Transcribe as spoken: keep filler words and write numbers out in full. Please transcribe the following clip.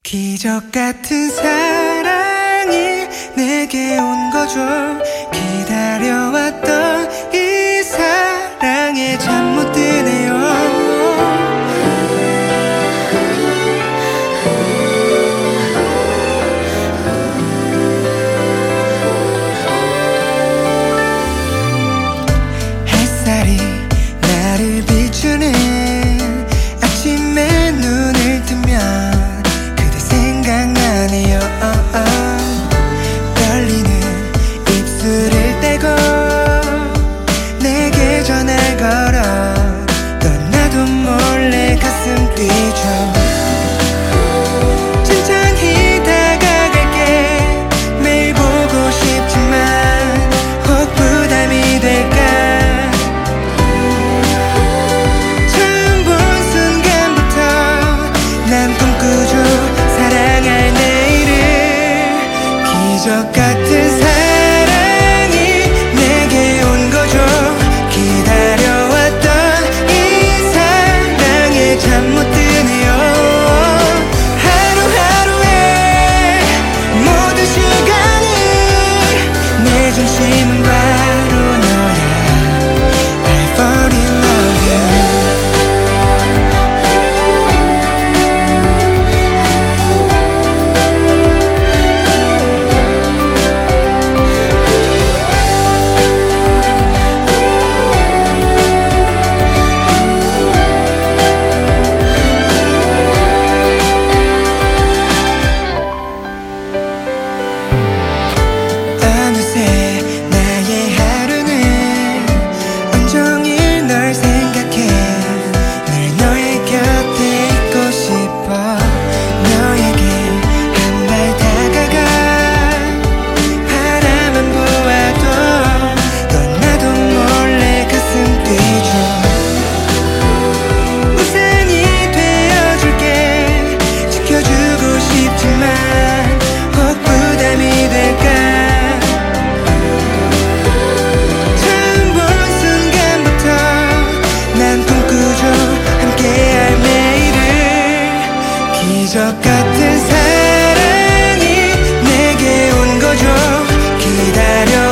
기적 같은 사랑이 내게 온 거죠. 기다려왔던 이 사랑에 잠 못 드네요. 햇살이 나를 비추는 아침에 눈을 뜨면 그대 생각나네요. 떨리는 입술을 떼고 내게 전화 걸어 떠나도 몰래 가슴 뛰죠. 천천히 다가갈게. 매일 보고 싶지만 혹 부담이 될까. 처음 본 순간부터 난 꿈꾸죠. 사랑할 내일을. 기적 같은 사랑이 내게 온 거죠. 기다려왔던 이 사랑에 잠 못 드네요. 하루하루의 모든 시간이 내 중심은 바로 너야. I fall in love you. 어느새 나의 하루는 온종일 널 생각해. 늘 너의 곁에 있고 싶어. 너에게 한 발 다가가 바라만 보아도 떠나도 몰래 가슴 뛰죠. 우산이 되어줄게. 지켜주고 싶지만 혹 부담이 될까. 처음 본 순간부터 난 꿈꾸죠. 함께할 매일을. 기적 같은 사랑이 내게 온 거죠. 기다려